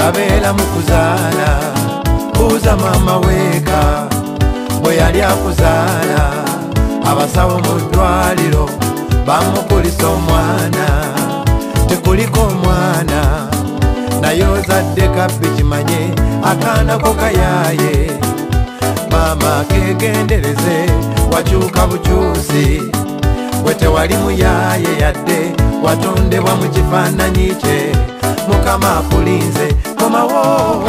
babeera mu kuzaala buuza maama weeka bwe yali akuzaala abasawo mu ddwaliro bamukulisa omwana tekuliko omwana naye ozadde kabbi kimanye akaana ko kayaaye maama kegendereze wakyuka bukyusi gwe tewali muyaaye yadde watondebwa mu kifaananyi kye mukama akulinze komawo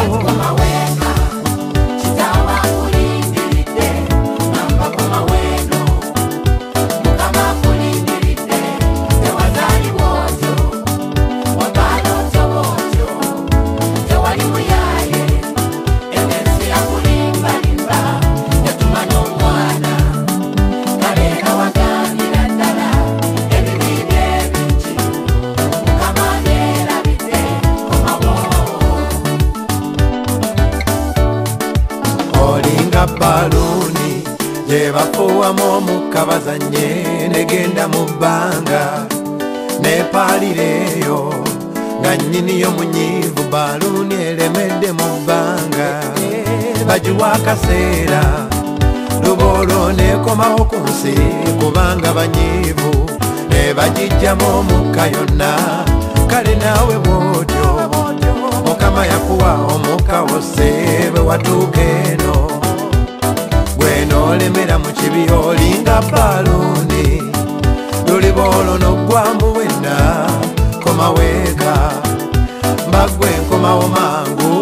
baluni gye bafuuwamu omukka bazanye negenda mu bbanga nepalireeyo nga nnyiniyo munyiivu baluni eremedde mu bbanga bagiwa akaseera luboolo nekomawo ku nsi kubanga banyiivu ne bagijjamu omukka yonna kale naawe bwotyo mukama yakuwa omukka wose bwe watuuka eno nolemera mu kibi olinga baluni luliboolo nogwamu wenna koma weeka mbagwe nkomawo mangu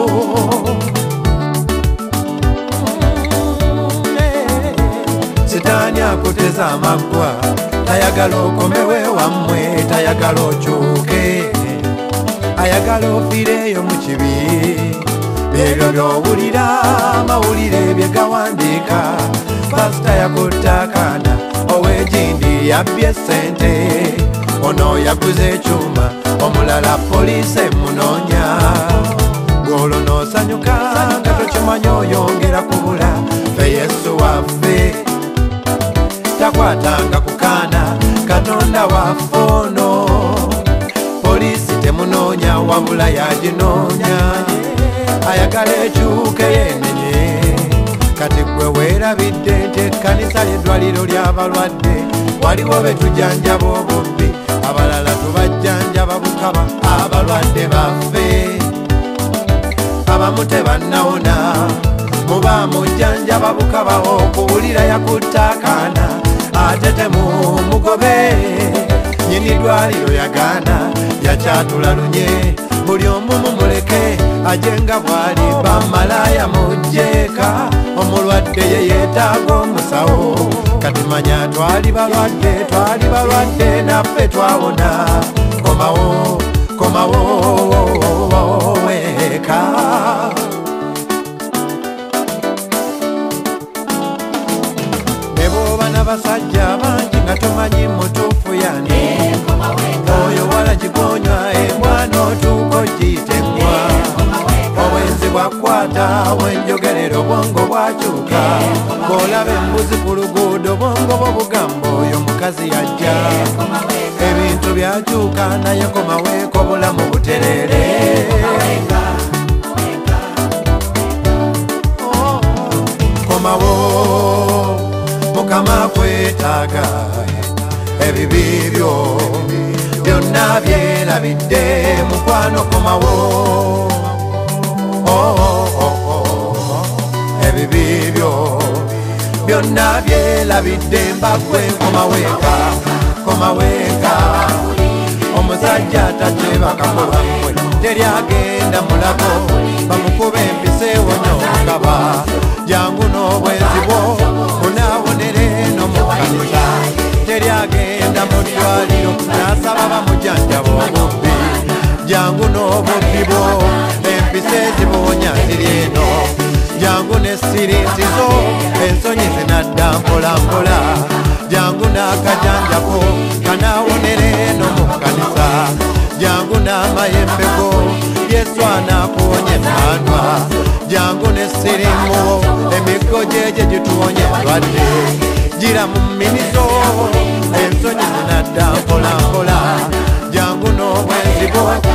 sitaani akuteza amaggwa tayagala okomewe wammwe tayagala okyuke ayagala ofiireeyo mu kibi ebyo by'owulira amawulire bye gawandiika pasita yakutte akaana ow'egindi yabbye ssente ono yaguze ekyuma omulala poliisi emunoonya gw'olwo n'osanyuka nga tokimanya oyongera kubula fe yesu waffe takwatanga ku kaana katonda waffe ono poliisi temunoonya wabula yaginoonya ayagala ekyuke yenenye kati gwe weerabidde nti ekkanisa ly'eddwaliro ly'abalwadde waliwo betujanjaba obubbi abalala tubajjanjaba bukaba abalwadde baffe abamu tebannawona muba mujjanjaba bukaba okuwulira yakutte akaana ate temumugobe nyini ddwaliro yagaana yakyatula lunye buli omu mumuleke ajenga bwali bamalaya mujjeeka omulwadde ye yeetaaga omusawo kati manya twali balwadde naffe twawona komawo weeka ne bw'oba n'abasajja bangi nga tomanyi mutuufu yani oyo wala gigonywa embwa n'otuuka ogiyita embwa obwenzi bwakwata wenjogerero bwongo bwakyuka bw'olaba embuzi ku luguudo bwongo bwo bugamba oyo mukazi yajja ebintu byakyuka naye komaweeko bulamu buterere komawo mukama kwetaaga ebibi byo byonna byerabidde mukwano komawo ebibi byo byonna byerabidde mbagwe komaweeka omusajja takyebaka kulwammwe teryagenda mulabo bamukuba empisa ewonyongaba jangu n'obwenzi bwo bunaabonere no mu kanisa teryagenda mu ddwaliro n'asaba bamujanjaba obubbi jangu n'obubbi bwo empisa ezibuwonya ziri eno jangu n'essirintizo ensonyi zinadda mpolampola jangu n'akajanjako kanaawonere eno mu kanisa jangu n'amayembeko yesu anaakuwonya emmandwa jangu n'essirimu emiggo gyegye gituwonya endwadde gira mu mminizo ensonyi zinadda mpolampola jangu n'obwenzi bwo